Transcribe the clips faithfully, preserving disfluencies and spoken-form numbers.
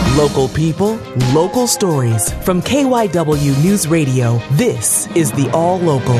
Local people, local stories. From K Y W News Radio, this is the All Local.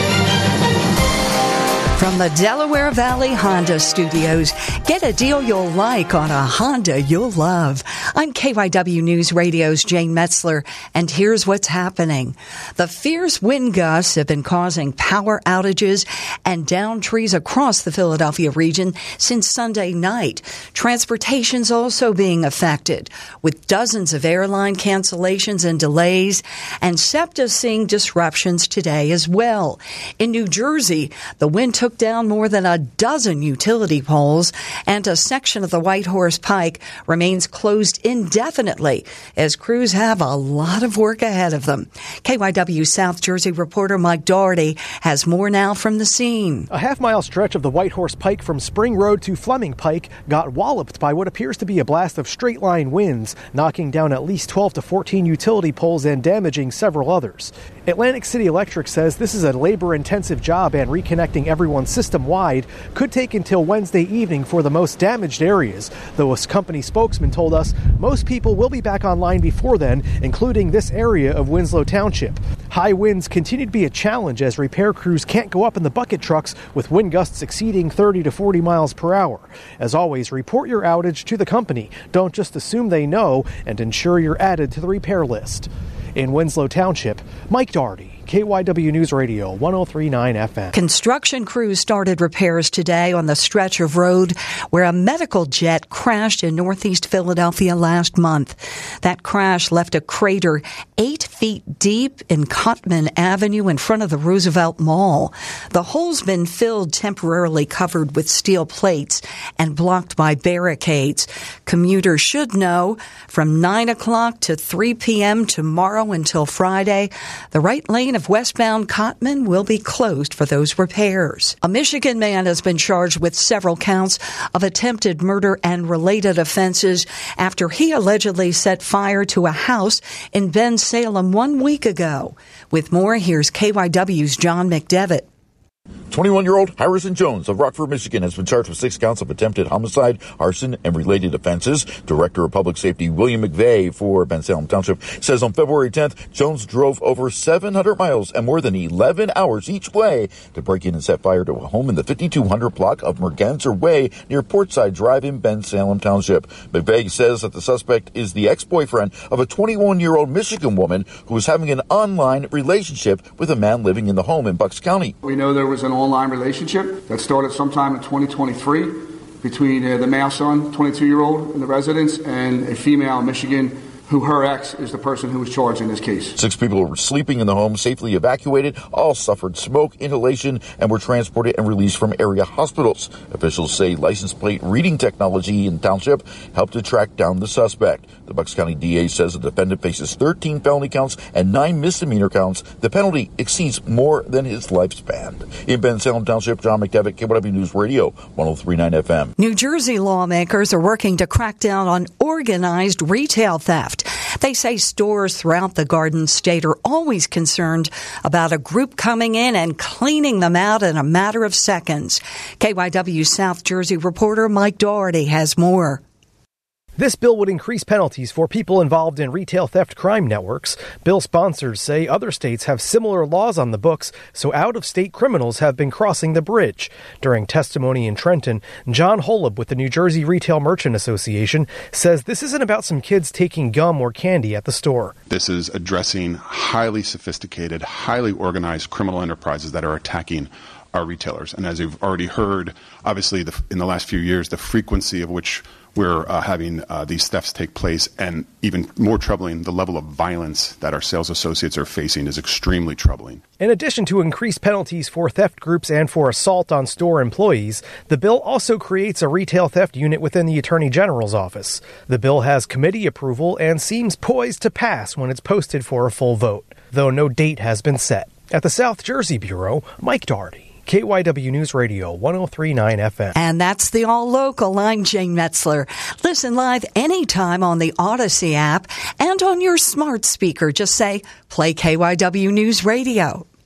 From the Delaware Valley Honda Studios, get a deal you'll like on a Honda you'll love. I'm K Y W News Radio's Jane Metzler, and here's what's happening. The fierce wind gusts have been causing power outages and downed trees across the Philadelphia region since Sunday night. Transportation's also being affected, with dozens of airline cancellations and delays, and SEPTA seeing disruptions today as well. In New Jersey, the wind took down more than a dozen utility poles, and a section of the White Horse Pike remains closed indefinitely as crews have a lot of work ahead of them. K Y W South Jersey reporter Mike Doherty has more now from the scene. A half-mile stretch of the White Horse Pike from Spring Road to Fleming Pike got walloped by what appears to be a blast of straight-line winds, knocking down at least twelve to fourteen utility poles and damaging several others. Atlantic City Electric says this is a labor-intensive job, and reconnecting everyone system-wide could take until Wednesday evening for the most damaged areas, though a company spokesman told us most people will be back online before then, including this area of Winslow Township. High winds continue to be a challenge as repair crews can't go up in the bucket trucks with wind gusts exceeding thirty to forty miles per hour. As always, report your outage to the company. Don't just assume they know, and ensure you're added to the repair list. In Winslow Township, Mike Doherty, K Y W News Radio, one oh three point nine F M. Construction crews started repairs today on the stretch of road where a medical jet crashed in northeast Philadelphia last month. That crash left a crater eight feet deep in Cotman Avenue in front of the Roosevelt Mall. The hole's been filled, temporarily covered with steel plates and blocked by barricades. Commuters should know from nine o'clock to three p.m. tomorrow until Friday, the right lane of westbound Cotman will be closed for those repairs. A Michigan man has been charged with several counts of attempted murder and related offenses after he allegedly set fire to a house in Bensalem one week ago. With more, here's K Y W's John McDevitt. twenty-one-year-old Harrison Jones of Rockford, Michigan, has been charged with six counts of attempted homicide, arson, and related offenses. Director of Public Safety William McVeigh for Bensalem Township says on February tenth, Jones drove over seven hundred miles and more than eleven hours each way to break in and set fire to a home in the fifty-two hundred block of Merganser Way near Portside Drive in Bensalem Township. McVeigh says that the suspect is the ex-boyfriend of a twenty-one-year-old Michigan woman who was having an online relationship with a man living in the home in Bucks County. We know there was an online relationship that started sometime in twenty twenty-three between uh, the male son, twenty-two-year-old, in the residence, and a female in Michigan who her ex is the person who was charged in this case. Six people were sleeping in the home, safely evacuated. All suffered smoke inhalation and were transported and released from area hospitals. Officials say license plate reading technology in township helped to track down the suspect. The Bucks County D A says the defendant faces thirteen felony counts and nine misdemeanor counts. The penalty exceeds more than his lifespan. In Bensalem Township, John McDevitt, K Y W News Radio, one oh three point nine F M. New Jersey lawmakers are working to crack down on organized retail theft. They say stores throughout the Garden State are always concerned about a group coming in and cleaning them out in a matter of seconds. K Y W South Jersey reporter Mike Doherty has more. This bill would increase penalties for people involved in retail theft crime networks. Bill sponsors say other states have similar laws on the books, so out-of-state criminals have been crossing the bridge. During testimony in Trenton, John Holub with the New Jersey Retail Merchant Association says this isn't about some kids taking gum or candy at the store. This is addressing highly sophisticated, highly organized criminal enterprises that are attacking our retailers. And as you've already heard, obviously the, in the last few years, the frequency of which we're uh, having uh, these thefts take place, and even more troubling, the level of violence that our sales associates are facing is extremely troubling. In addition to increased penalties for theft groups and for assault on store employees, the bill also creates a retail theft unit within the Attorney General's office. The bill has committee approval and seems poised to pass when it's posted for a full vote, though no date has been set. At the South Jersey Bureau, Mike Doherty, K Y W News Radio, one oh three point nine F M. And that's the All Local. I'm Jane Metzler. Listen live anytime on the Odyssey app and on your smart speaker. Just say, play K Y W News Radio.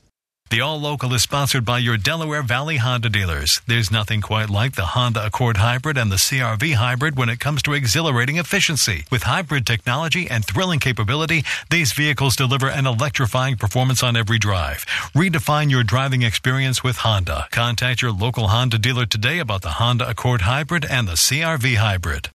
The All Local is sponsored by your Delaware Valley Honda dealers. There's nothing quite like the Honda Accord Hybrid and the C R V Hybrid when it comes to exhilarating efficiency. With hybrid technology and thrilling capability, these vehicles deliver an electrifying performance on every drive. Redefine your driving experience with Honda. Contact your local Honda dealer today about the Honda Accord Hybrid and the C R V Hybrid.